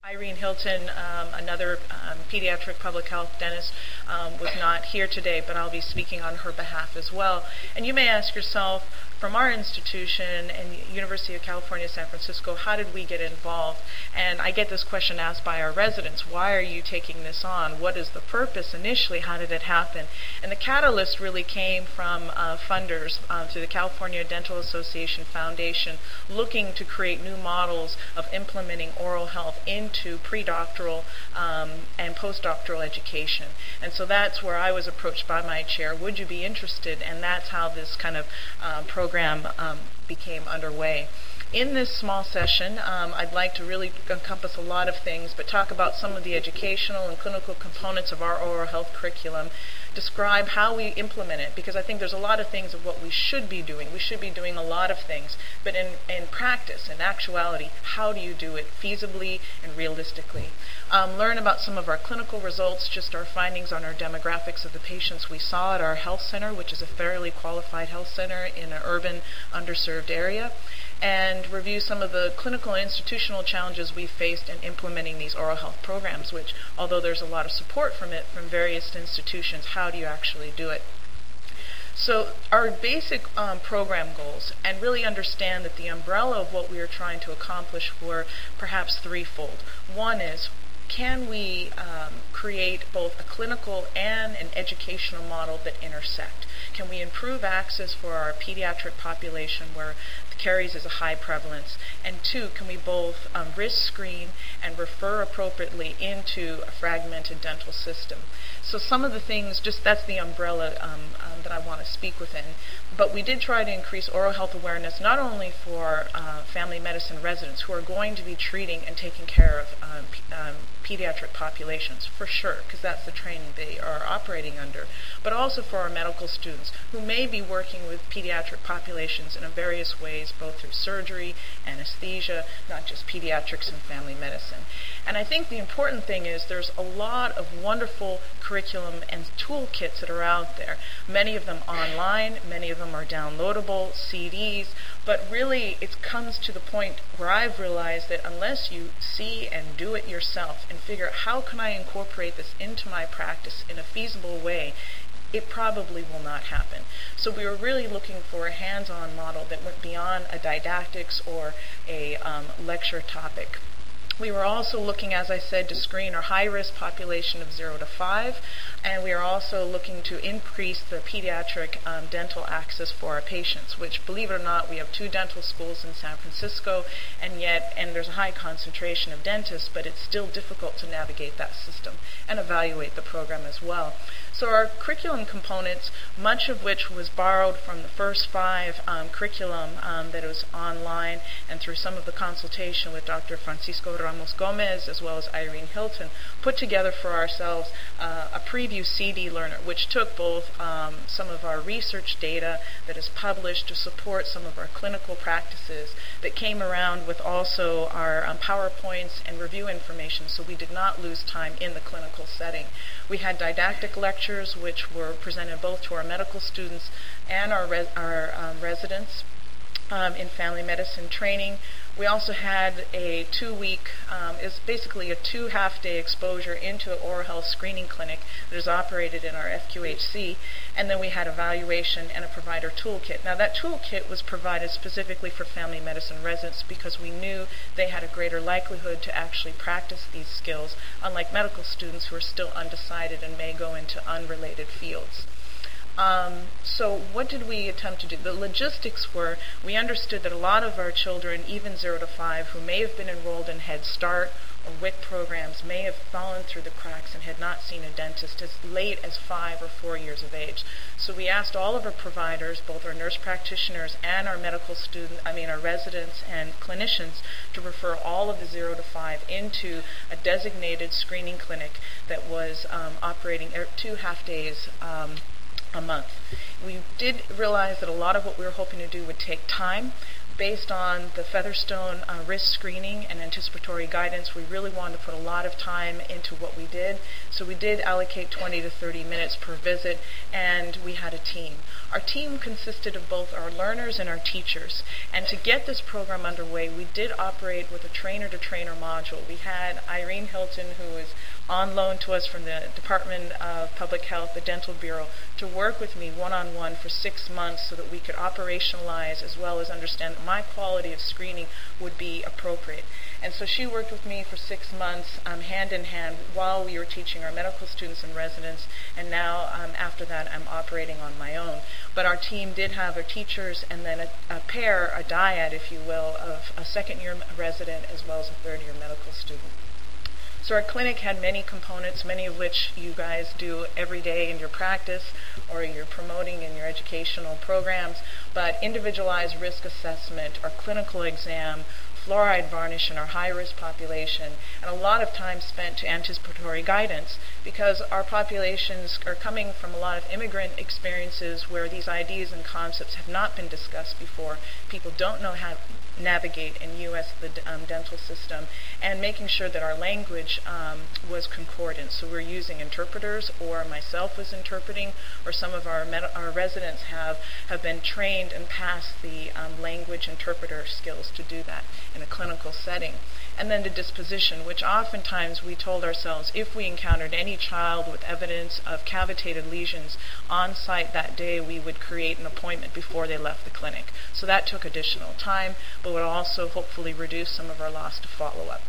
Irene Hilton, another pediatric public health dentist, was not here today, but I'll be speaking on her behalf as well. And you may ask yourself, from our institution and University of California, San Francisco, how did we get involved? And I get this question asked by our residents, why are you taking this on? What is the purpose initially? How did it happen? And the catalyst really came from funders through the California Dental Association Foundation, looking to create new models of implementing oral health into pre-doctoral and postdoctoral education. And so that's where I was approached by my chair, would you be interested? And that's how this kind of program became underway. In this small session, I'd like to really encompass a lot of things, but talk about some of the educational and clinical components of our oral health curriculum, describe how we implement it, because I think there's a lot of things of what we should be doing. We should be doing a lot of things, but in practice, in actuality, how do you do it feasibly and realistically? Learn about some of our clinical results, just our findings on our demographics of the patients we saw at our health center, which is a fairly qualified health center in an urban, underserved area, and review some of the clinical and institutional challenges we faced in implementing these oral health programs, which, although there's a lot of support from it from various institutions, how do you actually do it? So our basic program goals, and really understand that the umbrella of what we are trying to accomplish were perhaps threefold. One is, can we create both a clinical and an educational model that intersect? Can we improve access for our pediatric population where caries is a high prevalence? And two, can we both risk screen and refer appropriately into a fragmented dental system? So some of the things, just that's the umbrella that I want to speak within. But we did try to increase oral health awareness not only for family medicine residents who are going to be treating and taking care of pediatric populations, for sure, because that's the training they are operating under, but also for our medical students who may be working with pediatric populations in various ways, both through surgery, anesthesia, not just pediatrics and family medicine. And I think the important thing is there's a lot of wonderful curriculum and toolkits that are out there. Many of them online, many of them are downloadable, CDs, but really it comes to the point where I've realized that unless you see and do it yourself and figure out how can I incorporate this into my practice in a feasible way, it probably will not happen. So we were really looking for a hands-on model that went beyond a didactics or a lecture topic. We were also looking, as I said, to screen our high-risk population of 0 to 5, and we are also looking to increase the pediatric dental access for our patients, which, believe it or not, we have 2 dental schools in San Francisco, and there's a high concentration of dentists, but it's still difficult to navigate that system and evaluate the program as well. So our curriculum components, much of which was borrowed from the first 5 curriculum that was online and through some of the consultation with Dr. Francisco Ramos Gomez as well as Irene Hilton, put together for ourselves a preview CD learner, which took both some of our research data that is published to support some of our clinical practices that came around with also our PowerPoints and review information, so we did not lose time in the clinical setting. We had didactic lectures which were presented both to our medical students and our residents in family medicine training. We also had a 2-week, is basically a 2 half-day exposure into an oral health screening clinic that is operated in our FQHC, and then we had evaluation and a provider toolkit. Now that toolkit was provided specifically for family medicine residents because we knew they had a greater likelihood to actually practice these skills, unlike medical students who are still undecided and may go into unrelated fields. So what did we attempt to do? The logistics were, we understood that a lot of our children, even 0 to 5, who may have been enrolled in Head Start or WIC programs, may have fallen through the cracks and had not seen a dentist as late as 5 or 4 years of age. So we asked all of our providers, both our nurse practitioners and our our residents and clinicians, to refer all of the 0 to 5 into a designated screening clinic that was operating 2 half days a month. We did realize that a lot of what we were hoping to do would take time, based on the Featherstone risk screening and anticipatory guidance, we really wanted to put a lot of time into what we did. So we did allocate 20 to 30 minutes per visit, and we had a team. Our team consisted of both our learners and our teachers. And to get this program underway, we did operate with a trainer-to-trainer module. We had Irene Hilton, who was on loan to us from the Department of Public Health, the Dental Bureau, to work with me one-on-one for 6 months so that we could operationalize as well as understand that my quality of screening would be appropriate. And so she worked with me for 6 months, hand in hand, while we were teaching our medical students and residents, and now after that I'm operating on my own. But our team did have our teachers and then a pair, a dyad, if you will, of a second-year resident as well as a third-year medical student. So our clinic had many components, many of which you guys do every day in your practice or you're promoting in your educational programs, but individualized risk assessment, our clinical exam, fluoride varnish in our high-risk population, and a lot of time spent to anticipatory guidance because our populations are coming from a lot of immigrant experiences where these ideas and concepts have not been discussed before. People don't know how to navigate in U.S. the dental system, and making sure that our language was concordant. So we're using interpreters, or myself was interpreting, or some of our residents have been trained and passed the language interpreter skills to do that in a clinical setting. And then the disposition, which oftentimes we told ourselves if we encountered any child with evidence of cavitated lesions on site that day, we would create an appointment before they left the clinic. So that took additional time, but would also hopefully reduce some of our loss to follow-up.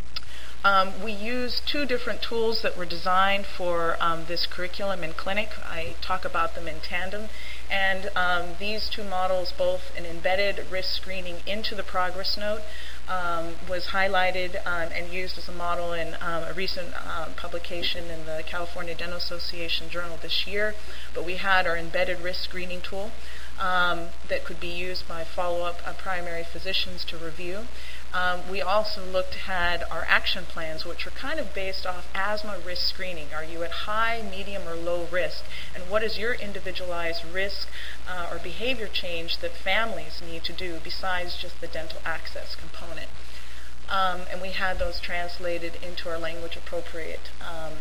We use 2 different tools that were designed for this curriculum in clinic. I talk about them in tandem. And these 2 models, both an embedded risk screening into the progress note, was highlighted and used as a model in a recent publication in the California Dental Association Journal this year. But we had our embedded risk screening tool that could be used by follow-up primary physicians to review. We also had our action plans, which are kind of based off asthma risk screening. Are you at high, medium, or low risk? And what is your individualized risk or behavior change that families need to do besides just the dental access component? And we had those translated into our language-appropriate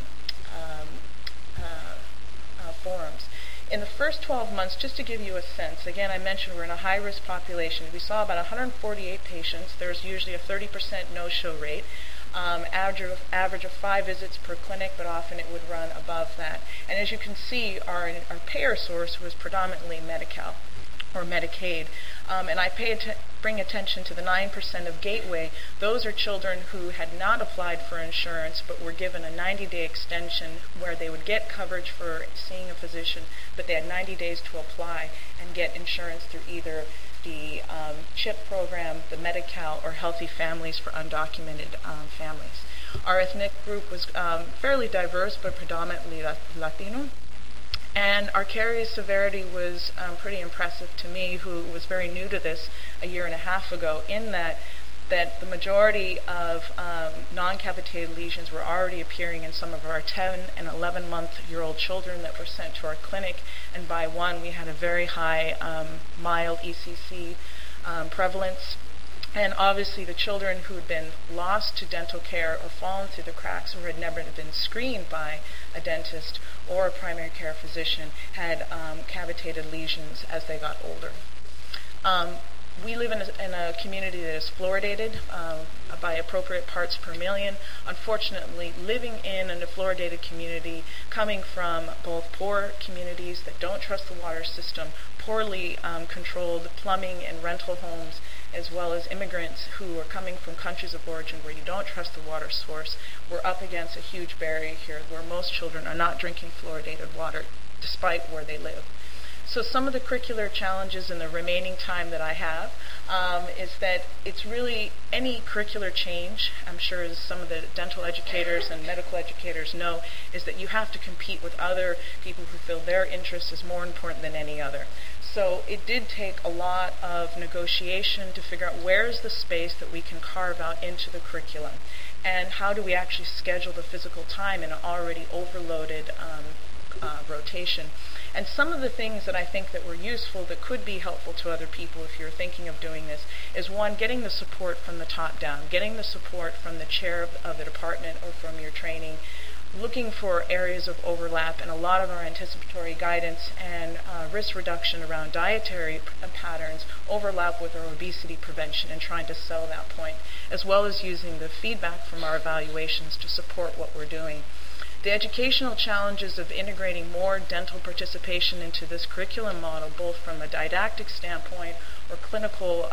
forms. In the first 12 months, just to give you a sense, again, I mentioned we're in a high-risk population. We saw about 148 patients. There's usually a 30% no-show rate, average of 5 visits per clinic, but often it would run above that. And as you can see, our payer source was predominantly Medi-Cal or Medicaid. And I bring attention to the 9% of Gateway. Those are children who had not applied for insurance but were given a 90-day extension where they would get coverage for seeing a physician, but they had 90 days to apply and get insurance through either the CHIP program, the Medi-Cal, or Healthy Families for undocumented families. Our ethnic group was fairly diverse but predominantly Latino. And our caries severity was pretty impressive to me, who was very new to this a year and a half ago, in that the majority of non-cavitated lesions were already appearing in some of our 10 and 11-month-old children that were sent to our clinic, and by 1 we had a very high mild ECC prevalence. And obviously the children who had been lost to dental care or fallen through the cracks or had never been screened by a dentist or a primary care physician had cavitated lesions as they got older. We live in a community that is fluoridated by appropriate parts per million. Unfortunately, living in a fluoridated community, coming from both poor communities that don't trust the water system, poorly controlled plumbing and rental homes, as well as immigrants who are coming from countries of origin where you don't trust the water source, we're up against a huge barrier here where most children are not drinking fluoridated water despite where they live. So some of the curricular challenges in the remaining time that I have is that it's really any curricular change, I'm sure as some of the dental educators and medical educators know, is that you have to compete with other people who feel their interest is more important than any other. So it did take a lot of negotiation to figure out where is the space that we can carve out into the curriculum, and how do we actually schedule the physical time in an already overloaded rotation. And some of the things that I think that were useful that could be helpful to other people if you're thinking of doing this is, one, getting the support from the top down, getting the support from the chair of the department or from your training, looking for areas of overlap, and a lot of our anticipatory guidance and risk reduction around dietary patterns overlap with our obesity prevention and trying to sell that point, as well as using the feedback from our evaluations to support what we're doing. The educational challenges of integrating more dental participation into this curriculum model, both from a didactic standpoint or clinical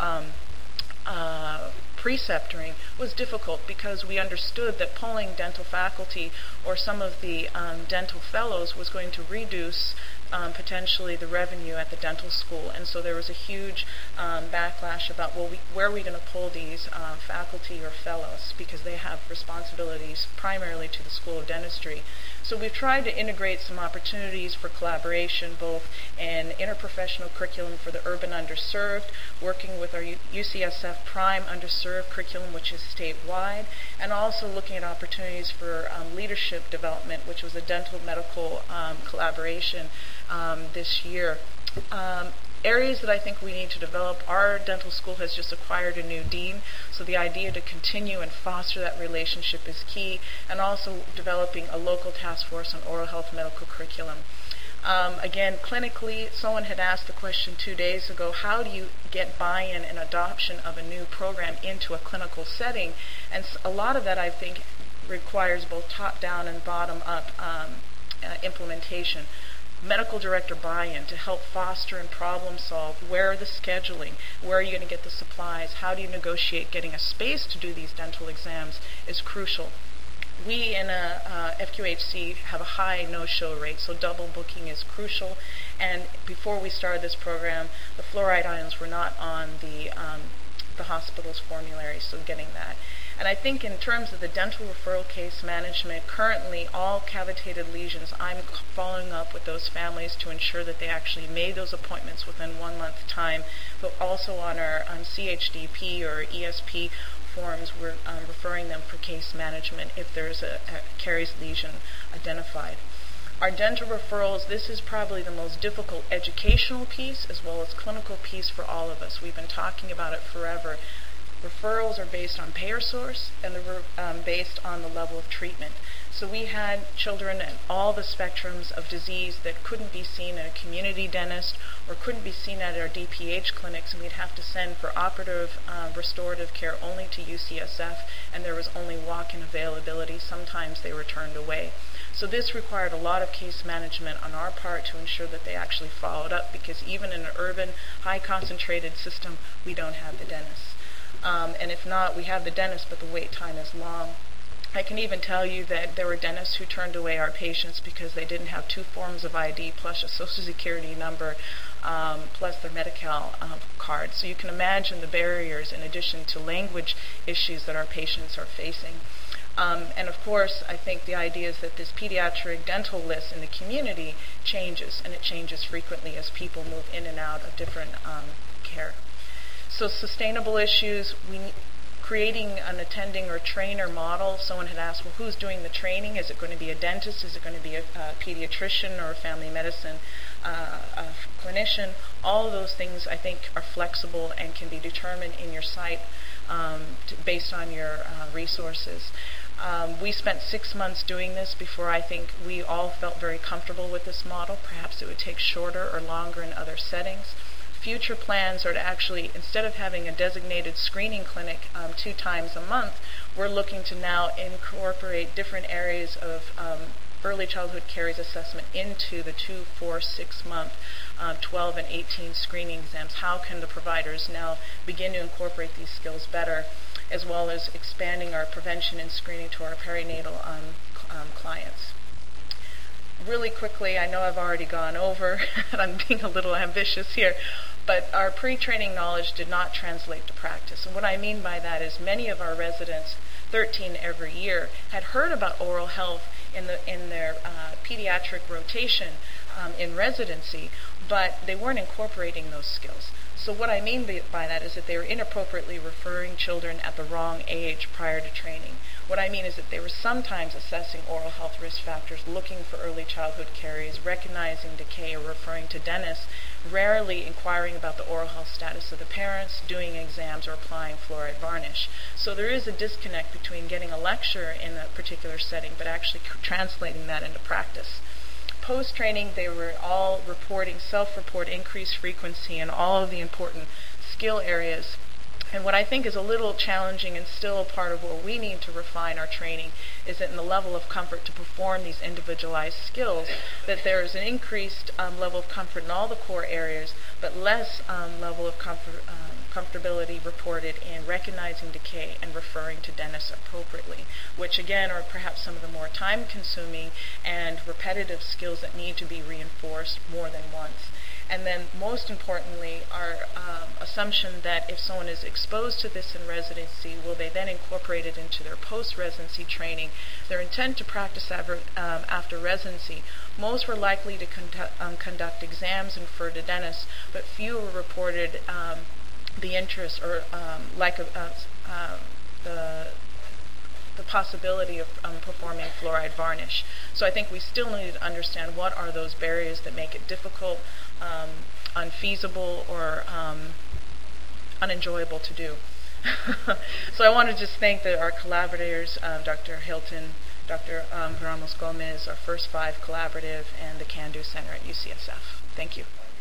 preceptoring, was difficult because we understood that pulling dental faculty or some of the dental fellows was going to reduce potentially the revenue at the dental school. And so there was a huge backlash about, well, where are we going to pull these faculty or fellows, because they have responsibilities primarily to the School of Dentistry. So we've tried to integrate some opportunities for collaboration, both in interprofessional curriculum for the urban underserved, working with our UCSF Prime underserved curriculum, which is statewide, and also looking at opportunities for leadership development, which was a dental medical collaboration this year. Areas that I think we need to develop, our dental school has just acquired a new dean, so the idea to continue and foster that relationship is key, and also developing a local task force on oral health medical curriculum. Again, clinically, someone had asked the question 2 days ago, how do you get buy-in and adoption of a new program into a clinical setting? And a lot of that, I think, requires both top-down and bottom-up implementation. Medical director buy-in to help foster and problem solve. Where are the scheduling? Where are you going to get the supplies? How do you negotiate getting a space to do these dental exams is crucial. We in FQHC have a high no-show rate, so double booking is crucial. And before we started this program, the fluoride ions were not on the hospital's formulary, so getting that. And I think in terms of the dental referral case management, currently all cavitated lesions, I'm following up with those families to ensure that they actually made those appointments within 1 month time, but also on our CHDP or ESP forms, we're referring them for case management if there's a caries lesion identified. Our dental referrals, this is probably the most difficult educational piece as well as clinical piece for all of us. We've been talking about it forever. Referrals are based on payer source and they're based on the level of treatment. So we had children at all the spectrums of disease that couldn't be seen at a community dentist or couldn't be seen at our DPH clinics, and we'd have to send for operative restorative care only to UCSF, and there was only walk-in availability. Sometimes they were turned away. So this required a lot of case management on our part to ensure that they actually followed up, because even in an urban, high-concentrated system, we don't have the dentists. And if not, we have the dentist, but the wait time is long. I can even tell you that there were dentists who turned away our patients because they didn't have 2 forms of ID plus a Social Security number plus their Medi-Cal card. So you can imagine the barriers in addition to language issues that our patients are facing. And of course, I think the idea is that this pediatric dental list in the community changes, and it changes frequently as people move in and out of different care. So sustainable issues, creating an attending or trainer model. Someone had asked, well, who's doing the training? Is it going to be a dentist? Is it going to be a pediatrician or a family medicine clinician? All of those things, I think, are flexible and can be determined in your site based on your resources. We spent 6 months doing this before I think we all felt very comfortable with this model. Perhaps it would take shorter or longer in other settings. Future plans are to actually, instead of having a designated screening clinic 2 times a month, we're looking to now incorporate different areas of early childhood caries assessment into the 2, 4, 6 month, 12 and 18 screening exams. How can the providers now begin to incorporate these skills better, as well as expanding our prevention and screening to our perinatal clients? Really quickly, I know I've already gone over, and I'm being a little ambitious here, but our pre-training knowledge did not translate to practice. And what I mean by that is many of our residents, 13 every year, had heard about oral health in their pediatric rotation in residency, but they weren't incorporating those skills. So what I mean by that is that they were inappropriately referring children at the wrong age prior to training. What I mean is that they were sometimes assessing oral health risk factors, looking for early childhood caries, recognizing decay or referring to dentists, rarely inquiring about the oral health status of the parents, doing exams, or applying fluoride varnish. So there is a disconnect between getting a lecture in a particular setting but actually translating that into practice. Post-training, they were all reporting, self-report, increased frequency in all of the important skill areas. And what I think is a little challenging and still a part of what we need to refine our training is that in the level of comfort to perform these individualized skills, that there is an increased level of comfort in all the core areas, but less level of comfortability reported in recognizing decay and referring to dentists appropriately, which again are perhaps some of the more time-consuming and repetitive skills that need to be reinforced more than once. And then most importantly, our assumption that if someone is exposed to this in residency, will they then incorporate it into their post-residency training? Their intent to practice after residency, most were likely to conduct exams and refer to dentists, but few were reported the interest or the possibility of performing fluoride varnish. So I think we still need to understand what are those barriers that make it difficult, unfeasible, or unenjoyable to do. So I want to just thank our collaborators, Dr. Hilton, Dr. Ramos Gomez, our First Five Collaborative, and the Can Do Center at UCSF. Thank you.